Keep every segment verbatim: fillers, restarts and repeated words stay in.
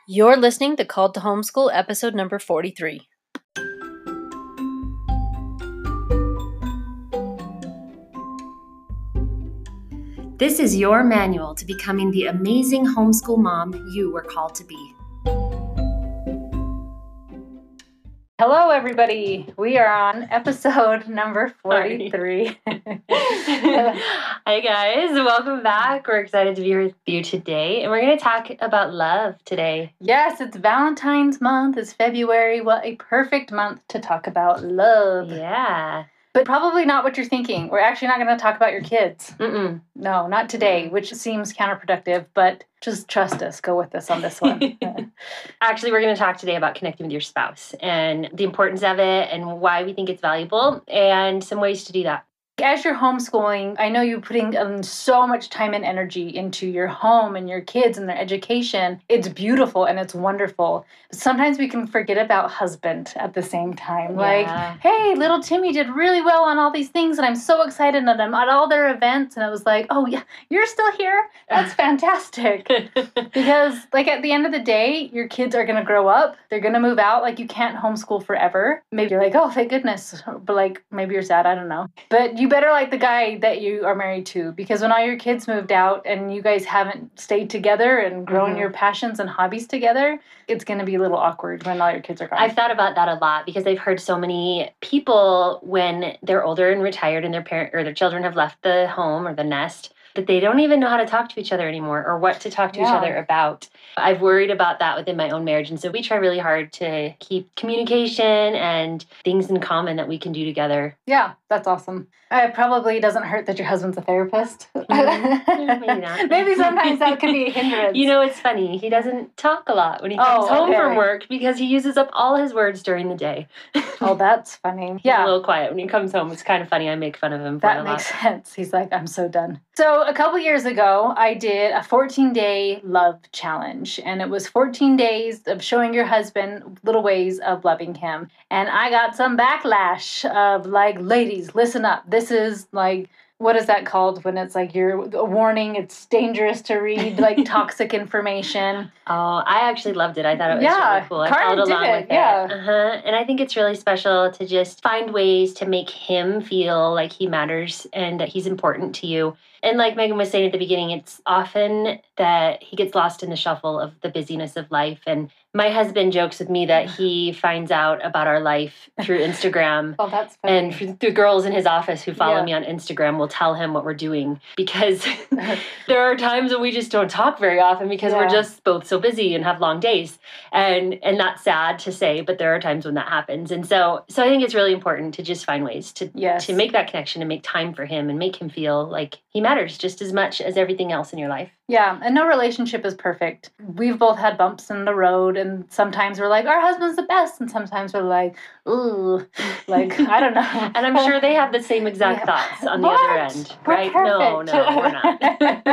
You're listening to Called to Homeschool, episode number forty-three. This is your manual to becoming the amazing homeschool mom you were called to be. Hello, everybody. We are on episode number forty-three. Hi, guys. Welcome back. We're excited to be with you today. And we're going to talk about love today. Yes, it's Valentine's month. It's February. What a perfect month to talk about love. Yeah. But probably not what you're thinking. We're actually not going to talk about your kids. Mm-mm. No, not today, which seems counterproductive, but just trust us. Go with us on this one. Actually, we're going to talk today about connecting with your spouse and the importance of it and why we think it's valuable and some ways to do that. As you're homeschooling, I know you're putting um, so much time and energy into your home and your kids and their education. It's beautiful and it's wonderful. But sometimes we can forget about husband at the same time. Like, Yeah. hey, little Timmy did really well on all these things and I'm so excited and I'm at all their events. And I was like, oh, yeah, you're still here? That's fantastic. Because, like, at the end of the day, your kids are going to grow up. They're going to move out. Like, you can't homeschool forever. Maybe you're like, oh, thank goodness. But, like, maybe you're sad. I don't know. But you better like the guy that you are married to, because when all your kids moved out and you guys haven't stayed together and grown Mm-hmm. your passions and hobbies together, it's going to be a little awkward when all your kids are gone. I've thought about that a lot because I've heard so many people when they're older and retired and their parent or their children have left the home or the nest that they don't even know how to talk to each other anymore or what to talk to Yeah. each other about. I've worried about that within my own marriage. And so we try really hard to keep communication and things in common that we can do together. Yeah, that's awesome. Uh, it probably doesn't hurt that your husband's a therapist. Mm, maybe not. Maybe sometimes that could be a hindrance. You know, it's funny. He doesn't talk a lot when he comes Oh, home okay. from work because he uses up all his words during the day. Oh, that's funny. He's Yeah. a little quiet. When he comes home, it's kind of funny. I make fun of him for it That a lot. makes sense. He's like, I'm so done. So a couple years ago, I did a fourteen-day love challenge. And it was fourteen days of showing your husband little ways of loving him. And I got some backlash of like, ladies, listen up. This is like, what is that called when it's like you're a warning, it's dangerous to read, like toxic information. Oh, I actually loved it. I thought it was Yeah, really cool. I Carter followed did along it, with it. yeah. Uh-huh. And I think it's really special to just find ways to make him feel like he matters and that he's important to you. And like Megan was saying at the beginning, it's often that he gets lost in the shuffle of the busyness of life. And my husband jokes with me that he finds out about our life through Instagram. Oh, that's funny. And f- the girls in his office who follow Yeah. me on Instagram will tell him what we're doing because there are times when we just don't talk very often because Yeah. we're just both so busy and have long days. And and that's sad to say, but there are times when that happens. And so so I think it's really important to just find ways to Yes. to make that connection and make time for him and make him feel like he matters just as much as everything else in your life. Yeah, and no relationship is perfect. We've both had bumps in the road, and sometimes we're like, our husband's the best, and sometimes we're like, ooh, like, I don't know. And I'm sure they have the same exact Yeah. thoughts on the What? other end, We're right? No, perfect. no, we're not.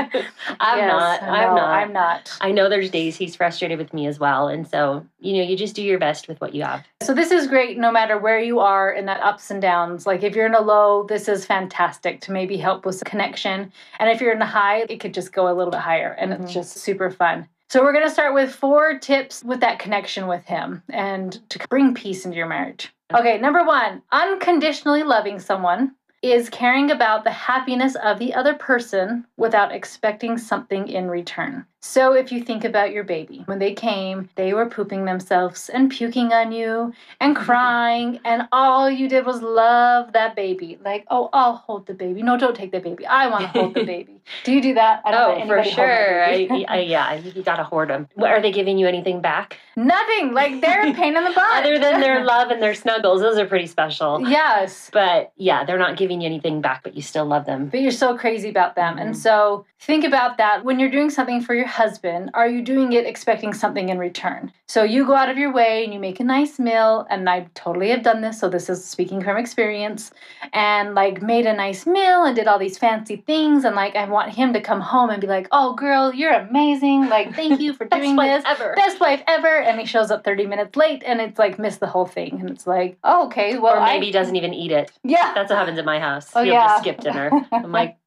I'm Yes, not. I'm no, not. I'm not. I know there's days he's frustrated with me as well. And so, you know, you just do your best with what you have. So this is great no matter where you are in that ups and downs. Like if you're in a low, this is fantastic to maybe help with connection. And if you're in a high, it could just go a little bit higher. And Mhm. it's just super fun. So we're going to start with four tips with that connection with him and to bring peace into your marriage. Okay, number one, unconditionally loving someone is caring about the happiness of the other person without expecting something in return. So if you think about your baby, when they came, they were pooping themselves and puking on you and crying, and all you did was love that baby. Like, oh, I'll hold the baby. No, don't take the baby. I want to hold the baby. Do you do that? I don't Oh, let for anybody hold my sure. I, baby. I, yeah, you got to hoard them. Are they giving you anything back? Nothing. Like, they're a pain in the butt. Other than their love and their snuggles. Those are pretty special. Yes. But yeah, they're not giving you anything back, but you still love them. But you're so crazy about them. Mhm. And so think about that. When you're doing something for your husband, are you doing it expecting something in return? So you go out of your way and you make a nice meal, and I totally have done this, so this is speaking from experience, and like made a nice meal and did all these fancy things, and like I want him to come home and be like, oh girl, you're amazing. Like, thank you for doing Best this. wife ever. Best wife ever. And he shows up thirty minutes late and it's like missed the whole thing. And it's like, oh, okay, well, Or maybe I, doesn't even eat it. yeah. That's what happens in my house. Oh, He'll yeah. just skip dinner. I'm like,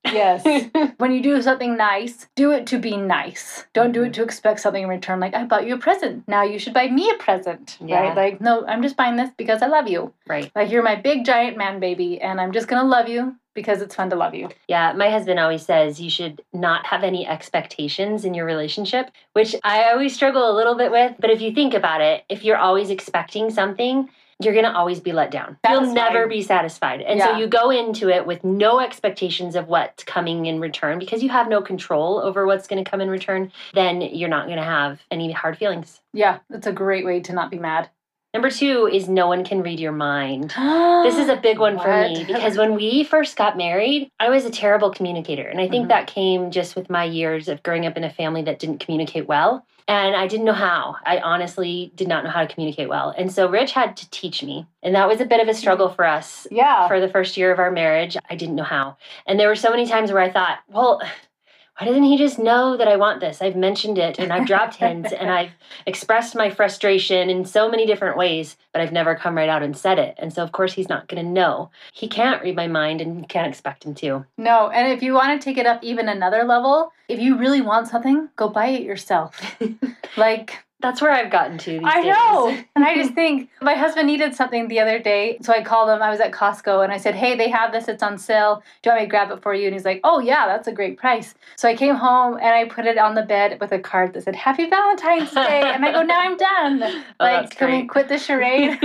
Yes. When you do something nice, do it to be nice. Don't do it to expect something in return. Like, I bought you a present. Now you should buy me a present. Yeah. Right? Like, no, I'm just buying this because I love you. Right. Like, you're my big giant man baby, and I'm just going to love you because it's fun to love you. Yeah, my husband always says you should not have any expectations in your relationship, which I always struggle a little bit with. But if you think about it, if you're always expecting something, you're going to always be let down. Satisfied. You'll never be satisfied. And Yeah. so you go into it with no expectations of what's coming in return because you have no control over what's going to come in return. Then you're not going to have any hard feelings. Yeah, it's a great way to not be mad. Number two is no one can read your mind. This is a big one for me What? because when we first got married, I was a terrible communicator. And I think Mhm. that came just with my years of growing up in a family that didn't communicate well. And I didn't know how. I honestly did not know how to communicate well. And so Rich had to teach me. And that was a bit of a struggle for us. Yeah. For the first year of our marriage, I didn't know how. And there were so many times where I thought, well, why doesn't he just know that I want this? I've mentioned it and I've dropped hints and I've expressed my frustration in so many different ways, but I've never come right out and said it. And so, of course, he's not going to know. He can't read my mind and you can't expect him to. No, and if you want to take it up even another level, if you really want something, go buy it yourself. Like, That's where I've gotten to these I days. know. And I just think my husband needed something the other day. So I called him. I was at Costco and I said, hey, they have this. It's on sale. Do you want me to grab it for you? And he's like, oh, yeah, that's a great price. So I came home and I put it on the bed with a card that said, Happy Valentine's Day. And I go, now I'm done. Oh, Like, that's can we great. quit the charade?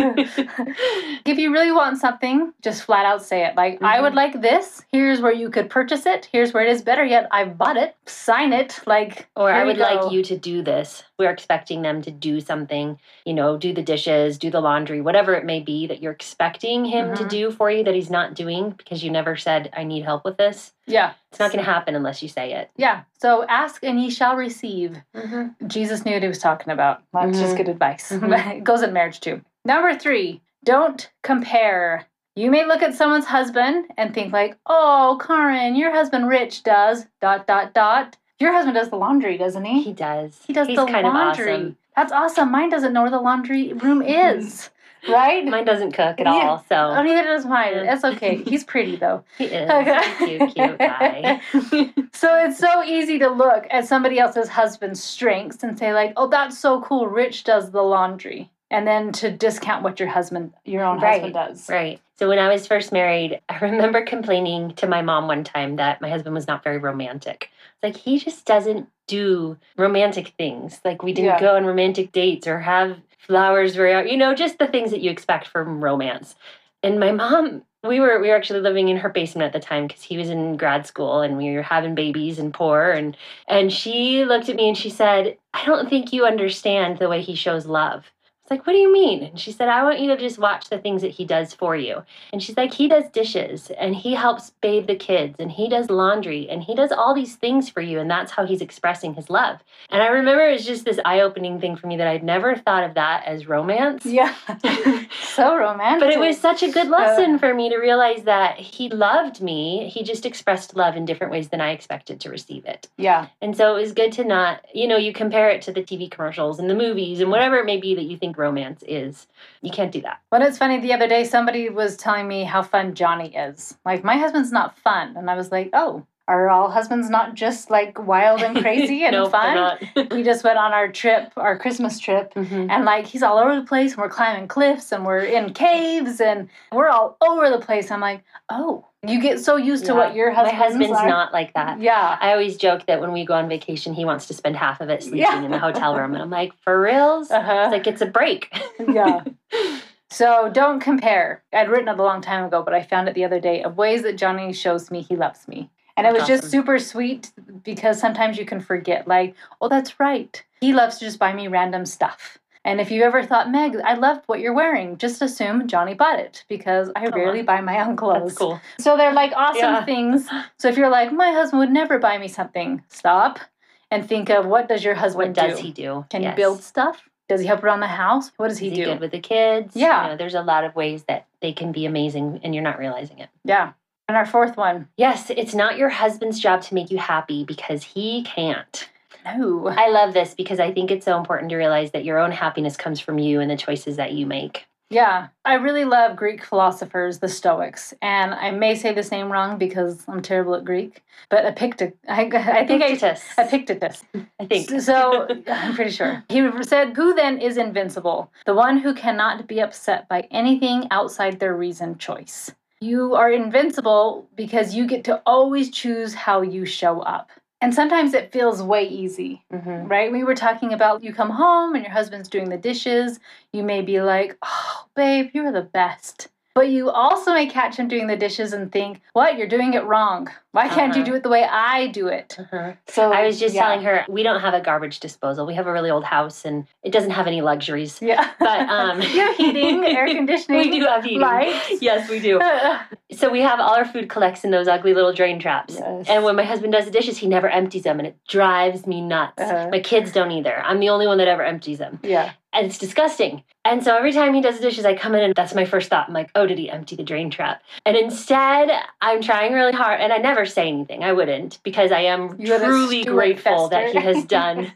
If you really want something, just flat out say it. Like, I would like this. Here's where you could purchase it. Here's where it is. Better yet, I've bought it. Sign it. Like, Or here I we would go. like you to do this. We're expecting them to do something, you know, do the dishes, do the laundry, whatever it may be that you're expecting him to Mhm. do for you that he's not doing because you never said, I need help with this. Yeah. It's not going to happen unless you say it. Yeah. So ask and ye shall receive. Mm-hmm. Jesus knew what he was talking about. That's Mhm. just good advice. Mhm. It goes in marriage too. Number three, don't compare. You may look at someone's husband and think like, oh, Karen, your husband Rich does dot, dot, dot. Your husband does the laundry, doesn't he? He does. He does He's the kind laundry. of awesome. That's awesome. Mine doesn't know where the laundry room is. Right? Mine doesn't cook at Yeah. all, Oh, so neither does mine. Yeah. That's okay. He's pretty though. he is. He's a cute, cute guy. So it's so easy to look at somebody else's husband's strengths and say like, oh, that's so cool. Rich does the laundry. And then to discount what your husband, your own Right. husband does. Right. So when I was first married, I remember complaining to my mom one time that my husband was not very romantic. It's like, he just doesn't do romantic things. Like, we didn't Yeah. go on romantic dates or have flowers very, you know, just the things that you expect from romance. And my mom, we were we were actually living in her basement at the time because he was in grad school and we were having babies and poor. And, and she looked at me and she said, I don't think you understand the way he shows love. Like, what do you mean? And she said, I want you to just watch the things that he does for you. And she's like, he does dishes and he helps bathe the kids and he does laundry and he does all these things for you. And that's how he's expressing his love. And I remember it was just this eye-opening thing for me that I'd never thought of that as romance. Yeah. So romantic. But it was such a good lesson for me to realize that he loved me. He just expressed love in different ways than I expected to receive it. Yeah. And so it was good to not, you know, you compare it to the T V commercials and the movies and whatever it may be that you think romance is. You can't do that. Well, it's funny, the other day somebody was telling me how fun Johnny is. Like, my husband's not fun. And I was like, oh, are all husbands not just like wild and crazy and Nope, fun? they're not. We just went on our trip, our Christmas trip, Mhm. and like he's all over the place and we're climbing cliffs and we're in caves and we're all over the place. I'm like, oh, you get so used to Yeah. what your husband's My husband's like. not like that. Yeah. I always joke that when we go on vacation, he wants to spend half of it sleeping Yeah. in the hotel room. And I'm like, for reals? Uh-huh. It's like, it's a break. Yeah. So don't compare. I'd written it a long time ago, but I found it the other day of ways that Johnny shows me he loves me. And it was That's just awesome. super sweet because sometimes you can forget, like, oh, that's right. He loves to just buy me random stuff. And if you ever thought, Meg, I love what you're wearing, just assume Johnny bought it because I rarely Aw. buy my own clothes. That's cool. So they're like awesome Yeah. things. So if you're like, my husband would never buy me something, stop and think of what does your husband What does do? he do? Can Yes. he build stuff? Does he help around the house? What does he Is he do? good with the kids? Yeah. You know, there's a lot of ways that they can be amazing and you're not realizing it. Yeah. And our fourth one, Yes, it's not your husband's job to make you happy because he can't. no. I love this because I think it's so important to realize that your own happiness comes from you and the choices that you make. Yeah, I really love Greek philosophers, the Stoics, and I may say this name wrong because I'm terrible at Greek, but Epictetus. I, I think Epictetus. I Epictetus. I think So I'm pretty sure he said, "Who then is invincible? The one who cannot be upset by anything outside their reasoned choice." You are invincible because you get to always choose how you show up. And sometimes it feels way easy, Mhm. right? We were talking about you come home and your husband's doing the dishes. You may be like, "Oh, babe, you're the best." But you also may catch him doing the dishes and think, "What? You're doing it wrong. Why can't you Uh-huh. do it the way I do it?" Uh-huh. So I was just yeah. telling her we don't have a garbage disposal. We have a really old house and it doesn't have any luxuries. Yeah. But um you have heating, air conditioning. We do have heating. Lights. Yes, we do. So we have all our food collects in those ugly little drain traps. Yes. And when my husband does the dishes, he never empties them and it drives me nuts. Uh-huh. My kids don't either. I'm the only one that ever empties them. Yeah. And it's disgusting. And so every time he does the dishes, I come in and that's my first thought. I'm like, oh, did he empty the drain trap? And instead, I'm trying really hard. And I never say anything. I wouldn't because I am You let it truly stew and grateful that fester. he has done.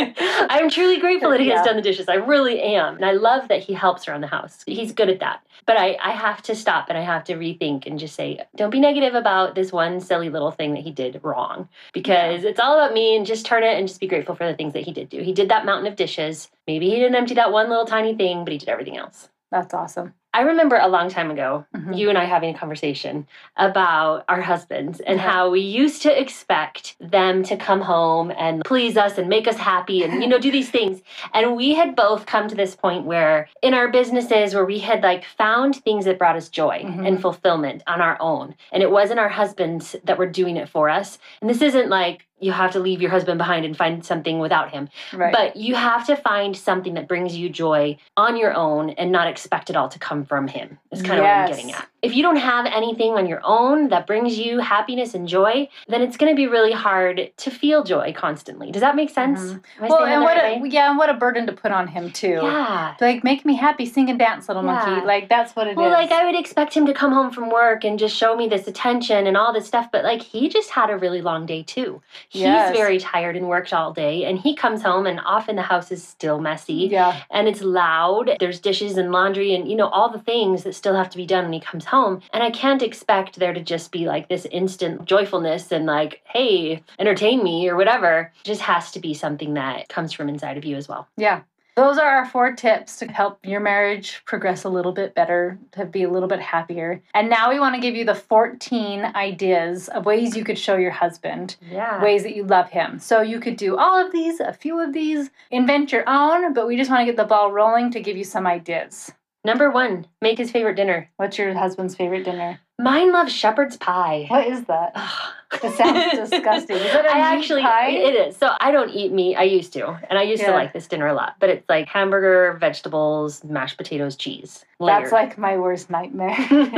I'm truly grateful that he Yeah. has done the dishes. I really am. And I love that he helps around the house. He's good at that. But I, I have to stop and I have to rethink and just say, don't be negative about this one silly little thing that he did wrong. Because it's all about me and just turn it and just be grateful for the things that he did do. He did that mountain of dishes. Maybe he didn't empty that one little tiny thing, but he did everything else. That's awesome. I remember a long time ago, Mhm. you and I having a conversation about our husbands and Mhm. how we used to expect them to come home and please us and make us happy and, you know, do these things. And we had both come to this point where in our businesses where we had like found things that brought us joy Mhm. and fulfillment on our own. And it wasn't our husbands that were doing it for us. And this isn't like you have to leave your husband behind and find something without him. Right. But you have to find something that brings you joy on your own and not expect it all to come from him. Is kind of what I'm Yes. getting at. If you don't have anything on your own that brings you happiness and joy, then it's going to be really hard to feel joy constantly. Does that make sense? Mhm. Am I Well, saying that and the what right a way? yeah, and what a burden to put on him too. Yeah. Like, make me happy, sing and dance, little Yeah. monkey. Like, that's what it is. Well, like I would expect him to come home from work and just show me this attention and all this stuff, but like he just had a really long day too. He's Yes. very tired and worked all day, and he comes home and often the house is still messy. Yeah. And it's loud. There's dishes and laundry and, you know, all the things that still have to be done when he comes home. And I can't expect there to just be like this instant joyfulness and like, hey, entertain me or whatever. It just has to be something that comes from inside of you as well. Yeah. Those are our four tips to help your marriage progress a little bit better, to be a little bit happier. And now we want to give you the fourteen ideas of ways you could show your husband Yeah. ways that you love him. So you could do all of these, a few of these, invent your own, but we just want to get the ball rolling to give you some ideas. Number one, make his favorite dinner. What's your husband's favorite dinner? Mine loves shepherd's pie. What is that? It sounds disgusting. Is it a I meat actually, pie? it is. So I don't eat meat. I used to. And I used to Yeah. like this dinner a lot. But it's like hamburger, vegetables, mashed potatoes, cheese. That's layered. like my worst nightmare.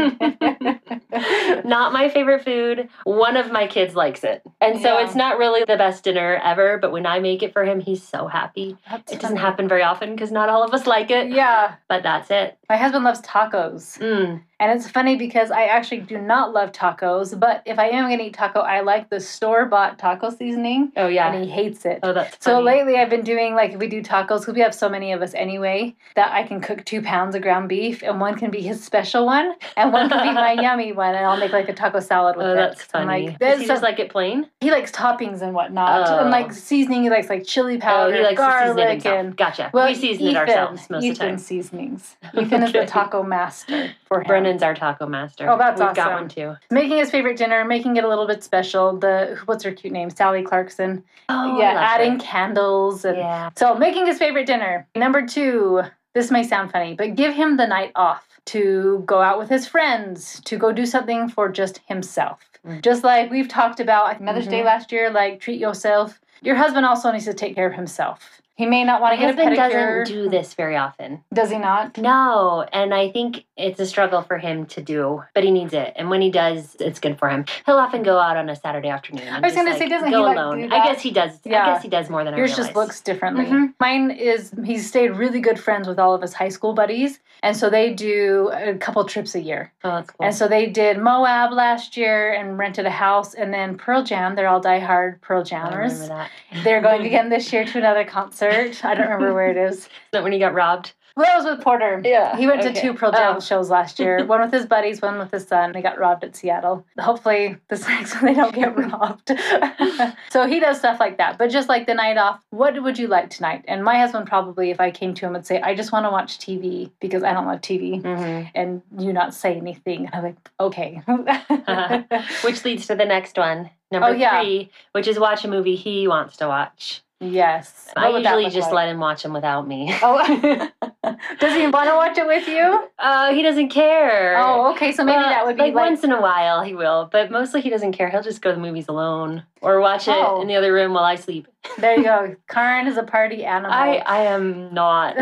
Not my favorite food. One of my kids likes it. And so Yeah. it's not really the best dinner ever, but when I make it for him, he's so happy. That's It doesn't funny. happen very often because not all of us like it, Yeah. but that's it. My husband loves tacos. Mm. And it's funny because I actually do not love tacos, but if I am going to eat taco, I like the store-bought taco seasoning, Oh, yeah. and he hates it. Oh, that's So funny. lately I've been doing, like, if we do tacos, because we have so many of us anyway, that I can cook two pounds of ground beef, and one can be his special one, and one can be my yummy one, and I'll make, like, a taco salad with Oh, it. that's I'm funny. like, Does there's he some- just like it plain? he likes toppings and whatnot, Oh. and, like, seasoning, he likes, like, chili powder, Oh, he likes to season it garlic, himself. and... Gotcha. Well, we season it Ethan, ourselves most Ethan of the time. seasonings. Ethan is the Okay. taco master for him. Brennan's our taco master. Oh, that's We've got awesome. one too. Making his favorite dinner, making it a little bit special. The what's her cute name? Sally Clarkson. Oh, yeah, I love adding her. candles and Yeah. so making his favorite dinner. Number two, this may sound funny, but give him the night off to go out with his friends, to go do something for just himself. Mm. Just like we've talked about like Mother's Day Mhm. last year, like treat yourself. Your husband also needs to take care of himself. He may not want My to get a husband pedicure. doesn't do this very often. Does he not? No, and I think it's a struggle for him to do, but he needs it. And when he does, it's good for him. He'll often go out on a Saturday afternoon. And I was just, gonna say, like, doesn't go he, like, alone. do I that? guess he does. Yeah. I guess he does more than I Yours realize. just looks differently. Mhm. Mine is he's stayed really good friends with all of his high school buddies, and so they do a couple trips a year. Oh, that's cool. And so they did Moab last year and rented a house, and then Pearl Jam. They're all diehard Pearl I Jammers. remember that. They're going again this year to another concert. I don't remember where it is. Is that when he got robbed? Well, that was with Porter. Yeah, He went to okay. two Pearl Jam Oh. shows last year. One with his buddies, one with his son. They got robbed at Seattle. Hopefully this next one they don't get robbed. So he does stuff like that. But just like the night off, what would you like tonight? And my husband probably, if I came to him, would say, I just want to watch T V because I don't love T V. Mm-hmm. And you not say anything. I'm like, okay. Which leads to the next one. Number Oh, yeah. three, which is watch a movie he wants to watch. Yes. What I would that usually look just like? let him watch them without me. Oh, does he want to watch it with you? Uh, he doesn't care. Oh, okay. So maybe Well, that would be like, like, once in a while he will, but mostly he doesn't care. He'll just go to the movies alone or watch it Oh. in the other room while I sleep. there you go. Karen is a party animal. I I am not.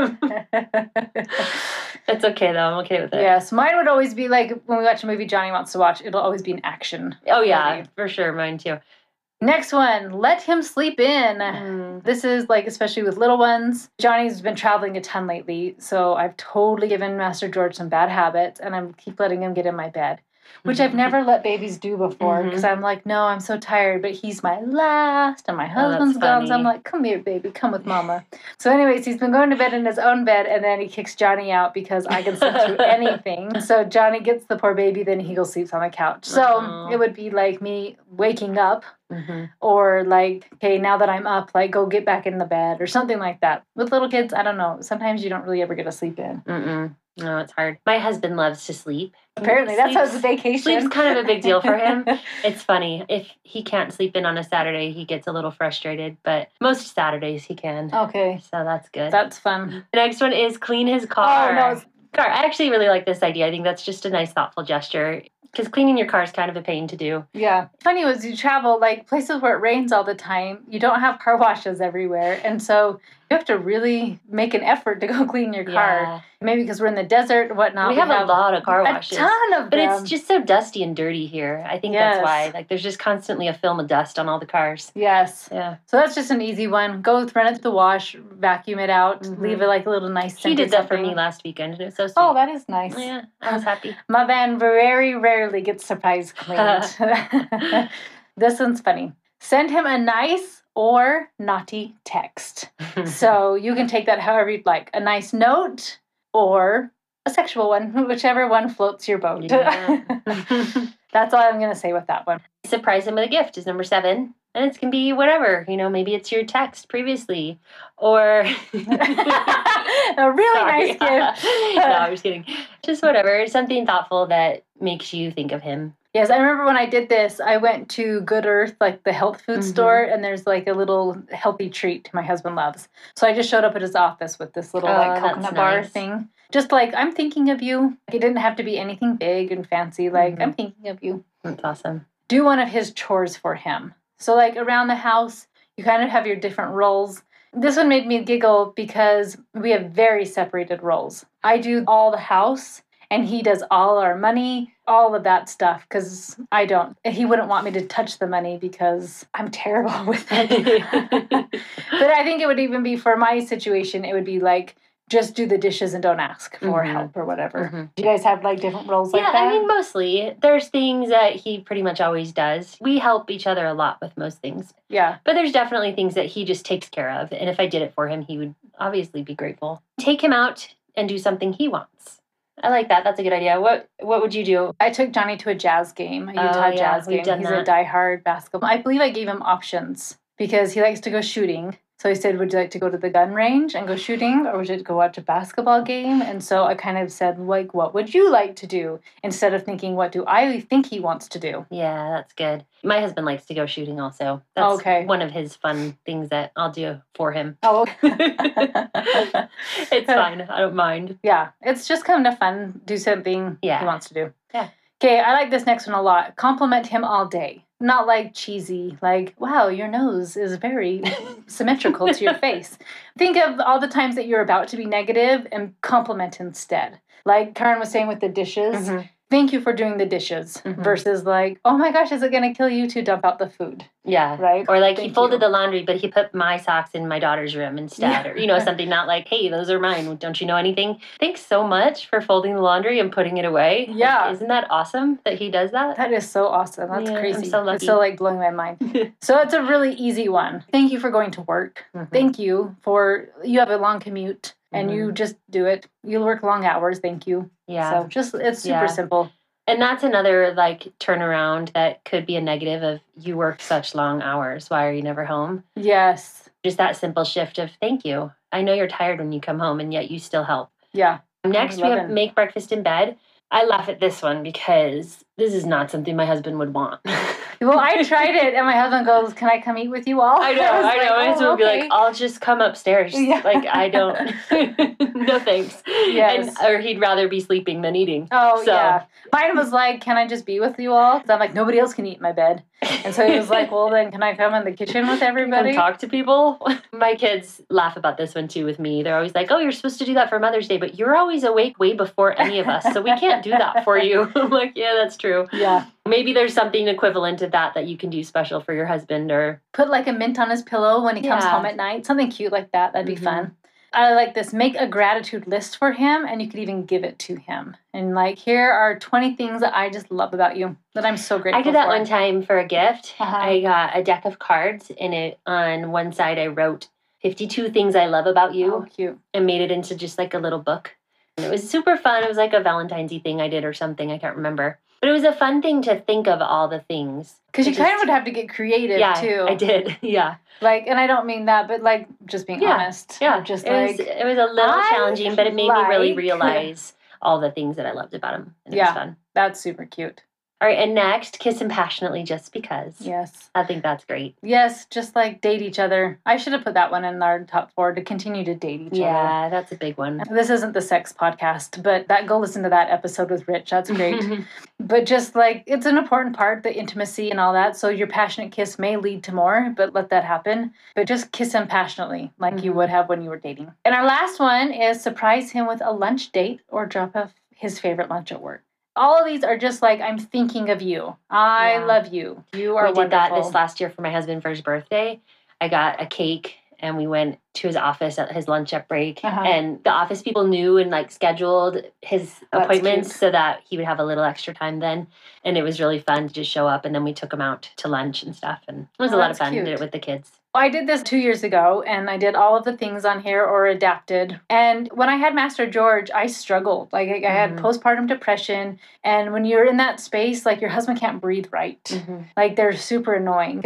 It's okay though. I'm okay with it. Yes, mine would always be like when we watch a movie Johnny wants to watch, it'll always be an action. Oh yeah, movie. for sure. Mine too. Next one, let him sleep in. Mm. This is like, especially with little ones. Johnny's been traveling a ton lately, so I've totally given Master George some bad habits, and I keep letting him get in my bed, which I've never let babies do before, because Mhm. I'm like, no, I'm so tired, but he's my last, and my that's husband's gone, so I'm funny. like, come here, baby, come with mama. So anyways, he's been going to bed in his own bed, and then he kicks Johnny out because I can sleep through anything. So Johnny gets the poor baby, then he goes sleeps on the couch. So Aw. it would be like me waking up, Mm-hmm. or like, okay, now that I'm up, like, go get back in the bed or something like that. With little kids, I don't know. Sometimes you don't really ever get to sleep in. Mm-mm. No, it's hard. My husband loves to sleep. Apparently, that's how it's a Sleep's- vacation. Sleep's kind of a big deal for him. It's funny. If he can't sleep in on a Saturday, he gets a little frustrated, but most Saturdays he can. Okay, So that's good. that's fun. The next one is clean his car. Oh, no, it's- car. I actually really like this idea. I think that's just a nice, thoughtful gesture. Because cleaning your car is kind of a pain to do. Yeah. Funny was you travel, like, places where it rains all the time, you don't have car washes everywhere. And so you have to really make an effort to go clean your car. Yeah. Maybe because we're in the desert and whatnot. We have a lot of car a washes. ton of But them. it's just so dusty and dirty here. I think Yes. that's why. Like, there's just constantly a film of dust on all the cars. Yes. Yeah. So that's just an easy one. Go run it to the wash, vacuum it out, Mhm. leave it like a little nice He scent or did that for something. me last weekend, and it was so sweet. Oh, that is nice. Yeah, I was happy. My van very rarely gets surprise cleaned. This one's funny. Send him a nice or naughty text. So you can take that however you'd like. A nice note or a sexual one, whichever one floats your boat. Yeah. That's all I'm going to say with that one. Surprise him with a gift is number seven. And it can be whatever. You know, maybe it's your text previously. Or A really Sorry. nice gift. No, I'm just kidding. Just whatever. Something thoughtful that makes you think of him. Yes, I remember when I did this, I went to Good Earth, like the health food Mhm. store, and there's like a little healthy treat my husband loves. So I just showed up at his office with this little Oh, like that's coconut bar nice. thing. Just like, I'm thinking of you. It didn't have to be anything big and fancy. Like, Mhm. I'm thinking of you. That's awesome. Do one of his chores for him. So like around the house, you kind of have your different roles. This one made me giggle because we have very separated roles. I do all the house, and he does all our money, all of that stuff, because I don't. He wouldn't want me to touch the money because I'm terrible with it. But I think it would even be for my situation, it would be like, just do the dishes and don't ask for Mhm. help or whatever. Mhm. Do you guys have like different roles like Yeah, that? I mean, mostly. There's things that he pretty much always does. We help each other a lot with most things. Yeah. But there's definitely things that he just takes care of. And if I did it for him, he would obviously be grateful. Take him out and do something he wants. I like that. That's a good idea. What What would you do? I took Johnny to a jazz game, a Oh, Utah yeah, jazz we've game. done He's that. a diehard basketball. I believe I gave him options because he likes to go shooting. So he said, would you like to go to the gun range and go shooting, or would you like to go watch a basketball game? And so I kind of said, like, what would you like to do? Instead of thinking, what do I think he wants to do? Yeah, that's good. My husband likes to go shooting also. That's Okay. one of his fun things that I'll do for him. Oh, It's fine. I don't mind. yeah. It's just kind of fun. Do something Yeah. he wants to do. Yeah. Okay, I like this next one a lot. Compliment him all day. Not like cheesy, like, wow, your nose is very symmetrical to your face. Think of all the times that you're about to be negative and compliment instead. Like Karen was saying with the dishes, Mhm. thank you for doing the dishes, Mhm. versus like, oh my gosh, is it going to kill you to dump out the food? Yeah. Right? Or like he Thank folded you. the laundry, but he put my socks in my daughter's room instead. Yeah. Or, you know, something not like, hey, those are mine. Don't you know anything? Thanks so much for folding the laundry and putting it away. Like, Yeah. isn't that awesome that he does that? That is so awesome. That's Yeah, I'm crazy. so lucky. It's so like blowing my mind. So it's a really easy one. Thank you for going to work. Mhm. Thank you for, you have a long commute. and Mhm. you just do it. You'll work long hours. Thank you. Yeah. So just, it's super Yeah. simple. And that's another like turnaround that could be a negative of you work such long hours. Why are you never home? Yes. Just that simple shift of thank you. I know you're tired when you come home and yet you still help. Yeah. Next, we love have it. make breakfast in bed. I laugh at this one because this is not something my husband would want. Well, I tried it, and my husband goes, "Can I come eat with you all?" I know, was I know. like, My "Oh, husband would be okay." like, I'll just come upstairs. Yeah. Like, I don't, no thanks. Yes. And, or he'd rather be sleeping than eating. Oh, So- yeah. Mine was like, "Can I just be with you all?" Because I'm like, nobody else can eat in my bed. And so he was like, "Well, then can I come in the kitchen with everybody?" Come talk to people. My kids laugh about this one too with me. They're always like, oh, you're supposed to do that for Mother's Day, but you're always awake way before any of us, so we can't do that for you. I'm like, yeah, that's true. Yeah. Maybe there's something equivalent to that that you can do special for your husband or... Put like a mint on his pillow when he comes Yeah. home at night. Something cute like that. That'd be Mhm. fun. I like this. Make a gratitude list for him, and you could even give it to him. And like, here are twenty things that I just love about you that I'm so grateful I did that for. one time for a gift. Uh-huh. I got a deck of cards, and it on one side I wrote fifty-two things I love about you Oh, cute. and made it into just like a little book. And it was super fun. It was like a Valentine's-y thing I did or something. I can't remember. But it was a fun thing to think of all the things. Because you It kind of just- would have to get creative Yeah, too. I did. Yeah. Like, and I don't mean that, but like just being Yeah, honest. Yeah. Just it like, was, it was a little I challenging, but it made me really like- realize all the things that I loved about him. And it Yeah. was fun. that's super cute. All right, and next, kiss him passionately just because. Yes. I think that's great. Yes, just like date each other. I should have put that one in our top four, to continue to date each other. Yeah, that's a big one. This isn't the sex podcast, but that go listen to that episode with Rich. That's great. But just like, it's an important part, the intimacy and all that. So your passionate kiss may lead to more, but let that happen. But just kiss him passionately, like you Mhm. would have when you were dating. And our last one is surprise him with a lunch date or drop off his favorite lunch at work. All of these are just like, I'm thinking of you. I Yeah. love you. You are we did wonderful. that this last year for my husband for his birthday. I got a cake and we went to his office at his lunch at break. Uh-huh. And the office people knew and like scheduled his That's appointments cute. so that he would have a little extra time then. And it was really fun to just show up. And then we took him out to lunch and stuff. And it was Oh, a lot that's of fun. cute. Did it with the kids. I did this two years ago, and I did all of the things on here or adapted. And when I had Master George, I struggled. Like, I had Mhm. postpartum depression. And when you're in that space, like, your husband can't breathe right. Mm-hmm. Like, they're super annoying.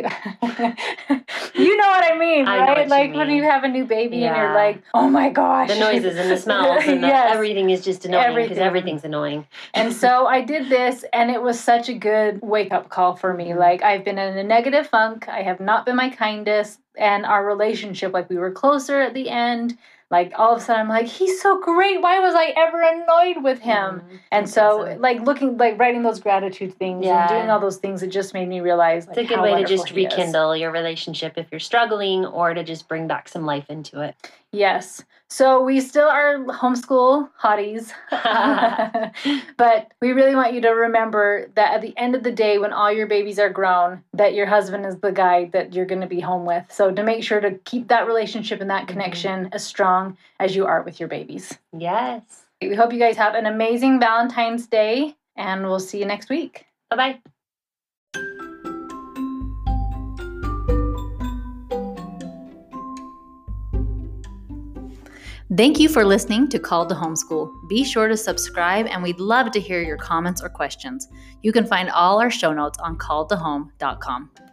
You know what I mean, I know right? what you like, when mean. you have a new baby and you're Yeah. like, oh my gosh. The noises and the smells and the, Yes. everything is just annoying because Everything. everything's annoying. And so I did this, and it was such a good wake-up call for me. Mhm. Like, I've been in a negative funk. I have not been my kindest. And our relationship, like, we were closer at the end. Like, all of a sudden, I'm like, he's so great. Why was I ever annoyed with him? Mhm. And That's so, awesome. like, looking, like, writing those gratitude things Yeah. and doing all those things, it just made me realize, like, It's a good how way to wonderful just he is. rekindle your relationship if you're struggling or to just bring back some life into it. Yes. So we still are homeschool hotties. But we really want you to remember that at the end of the day, when all your babies are grown, that your husband is the guy that you're going to be home with. So to make sure to keep that relationship and that Mhm. connection as strong as you are with your babies. Yes. We hope you guys have an amazing Valentine's Day, and we'll see you next week. Bye-bye. Thank you for listening to Called to Homeschool. Be sure to subscribe, and we'd love to hear your comments or questions. You can find all our show notes on called to home dot com.